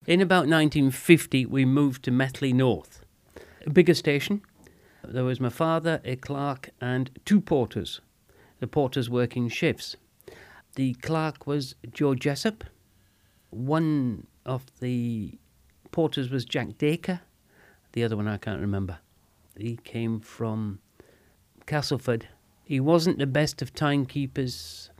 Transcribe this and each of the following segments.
In about 1950, we moved to Methley North, a bigger station. There was my father, a clerk, and 2 porters. The porters working shifts. The clerk was Joe Jessup. One of the porters was Jack Dacre. The other one I can't remember. He came from Castleford. He wasn't the best of timekeepers.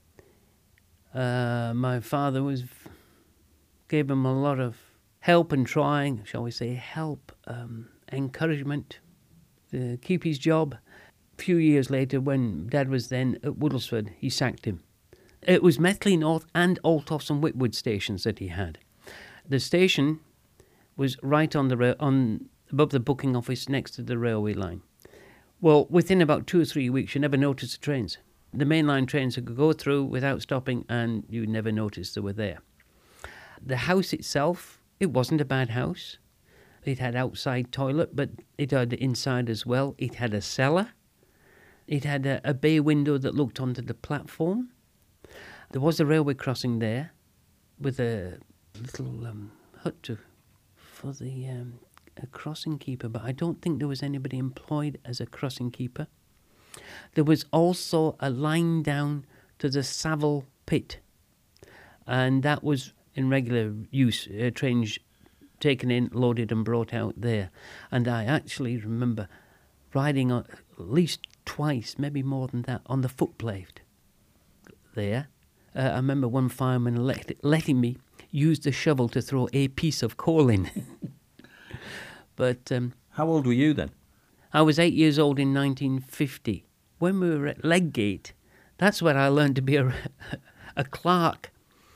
My father gave him a lot of help and trying, shall we say, encouragement to keep his job. A few years later, when Dad was then at Woodlesford, he sacked him. It was Methley North and Altofts and Whitwood stations that he had. The station was right on above the booking office next to the railway line. Well, within about 2 or 3 weeks, you never noticed the trains. The mainline trains could go through without stopping, and you never noticed they were there. The house itself, it wasn't a bad house. It had outside toilet, but it had inside as well. It had a cellar. It had a bay window that looked onto the platform. There was a railway crossing there with a little hut for a crossing keeper, but I don't think there was anybody employed as a crossing keeper. There was also a line down to the Savile pit, and that was in regular use, trains taken in, loaded and brought out there. And I actually remember riding at least twice, maybe more than that, on the footplate there. I remember one fireman letting me use the shovel to throw a piece of coal in. But how old were you then? I was 8 years old in 1950. When we were at Leggate, that's where I learned to be a clerk.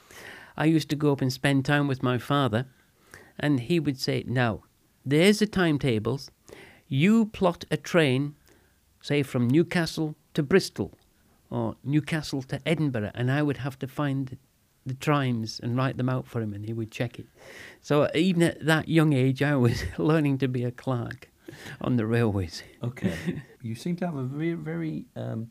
I used to go up and spend time with my father, and he would say, now, there's the timetables. You plot a train, say from Newcastle to Bristol, or Newcastle to Edinburgh, and I would have to find the times and write them out for him, and he would check it. So even at that young age, I was learning to be a clerk on the railways. Okay. You seem to have a very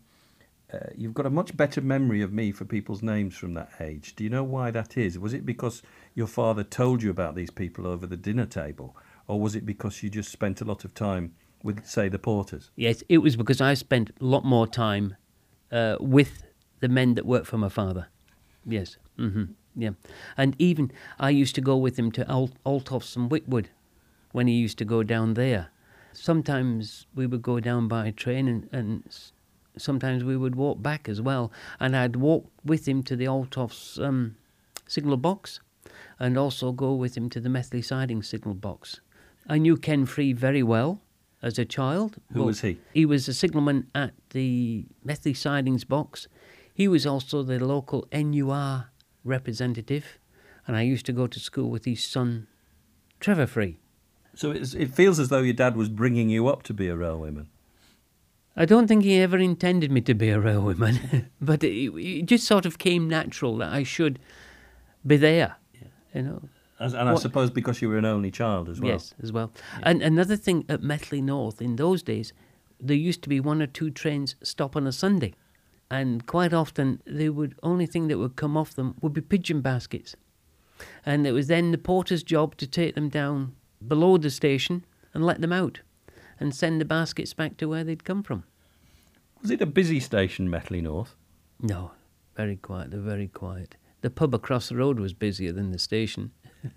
you've got a much better memory of me for people's names from that age. Do you know why that is? Was it because your father told you about these people over the dinner table, or was it because you just spent a lot of time with, say, the porters? Yes, it was because I spent a lot more time with the men that worked for my father. Yes. Yeah. And even I used to go with him to Altofts and Whitwood when he used to go down there. Sometimes we would go down by train and sometimes we would walk back as well. And I'd walk with him to the Altofts signal box and also go with him to the Methley siding signal box. I knew Ken Free very well as a child. Who was he? He was a signalman at the Methley sidings box. He was also the local NUR representative, and I used to go to school with his son, Trevor Free. So it feels as though your dad was bringing you up to be a railwayman. I don't think he ever intended me to be a railwayman, but it just sort of came natural that I should be there, you know. I suppose because you were an only child as well. Yes, as well. Yeah. And another thing at Methley North, in those days, there used to be 1 or 2 trains stop on a Sunday. And quite often, only thing that would come off them would be pigeon baskets. And it was then the porter's job to take them down below the station and let them out and send the baskets back to where they'd come from. Was it a busy station, Methley North? No, very quiet. They're very quiet. The pub across the road was busier than the station.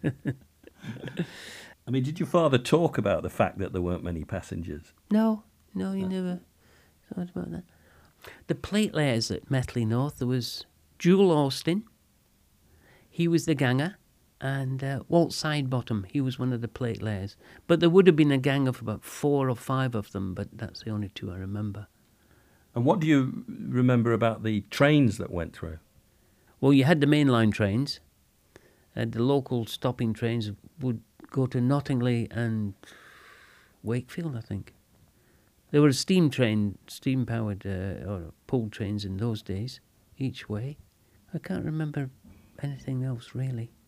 I mean, did your father talk about the fact that there weren't many passengers? No, he never thought about that. The plate layers at Methley North, there was Jewel Austin. He was the ganger. And Walt Sidebottom, he was one of the plate layers. But there would have been a gang of about 4 or 5 of them, but that's the only 2 I remember. And what do you remember about the trains that went through? Well, you had the mainline trains. The local stopping trains would go to Nottingley and Wakefield, I think. There were steam-powered or pulled trains in those days, each way. I can't remember anything else, really.